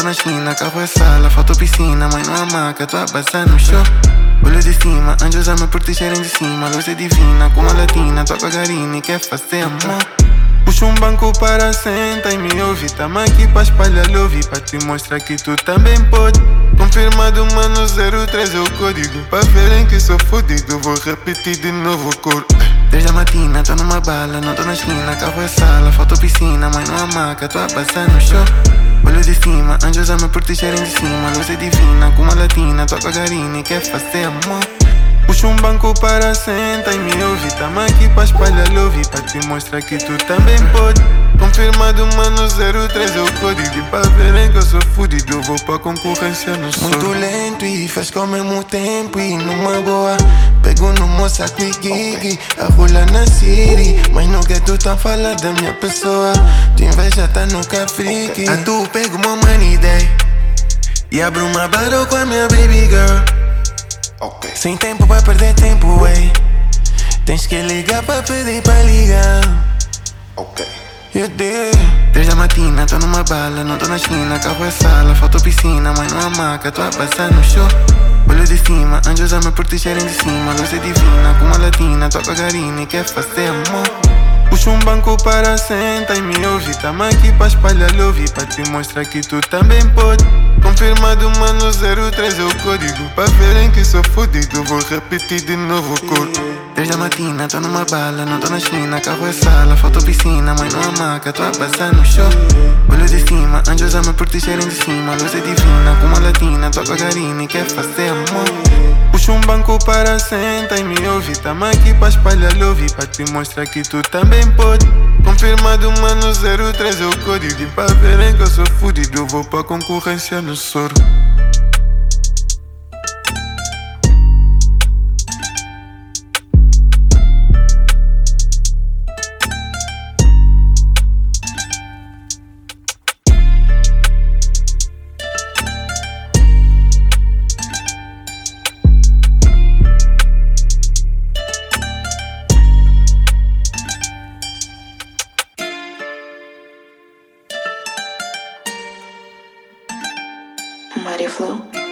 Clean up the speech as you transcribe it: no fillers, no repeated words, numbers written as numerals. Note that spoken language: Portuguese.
na esquina, carro é sala, falta piscina, mãe não há maca, tô a passar no show. Olho de cima, anjos a me protegerem de cima, luz é divina, como a latina, toca garina e quer fazer amor. Puxa um banco para senta e me ouve, tamo aqui pra espalhar love, pra te mostrar que tu também pode. Confirmado, mano, 03 é o código, pra verem que sou fodido, vou repetir de novo o coro. 3 da matina, tô numa bala, não tô na esquina, carro é sala, falta piscina, mãe não há maca, tô a passar no show. Olho de cima, anjos a me protegerem de cima, luz é divina, como a latina, toca garina e quer fazer amor. Puxa um banco para senta e me ouve, tamo aqui pra espalhar love, pra te mostrar que tu também pode. Confirmado, mano, 03 é o código, pra verem que eu sou fudido, vou pra concorrência no soro. Muito lento e faz com o mesmo tempo e numa boa. Pego no moça e gig, a rolar na city, mas não quer tu tá falando da minha pessoa. Tu inveja tá no cafrique. A tu pego uma money day e abro uma battle com a minha baby girl. Sem tempo pra perder tempo, ué. Tens que ligar pra pedir pra ligar. Eu dei 3 da matina, tô numa bala, não tô na esquina, carro é sala, falta piscina, mãe não há maca, tô a passar no show. Olho de cima, anjos a me protegerem de cima, luz é divina, como a latina, toca garina e quer fazer amor. Puxa um banco para senta e me ouve, tamo aqui pra espalhar love, pra te mostrar que tu também pode. Confirmado, mano, 03 é o código, pra verem que sou fodido, vou repetir de novo o coro. 3 da matina, tô numa bala, não tô na esquina, carro é sala, falta piscina, mãe não há maca, tô a passar no show. Olho de cima, anjos a me protegerem de cima, luz é divina, como a latina, toca garina e quer fazer amor. Puxa um banco para senta e me ouve, tamo aqui pra espalhar love, pra te mostrar que tu também pode. Confirmado, mano, 03 é o código, pra verem que eu sou fudido, vou pra concorrência no soro. Maria Flow.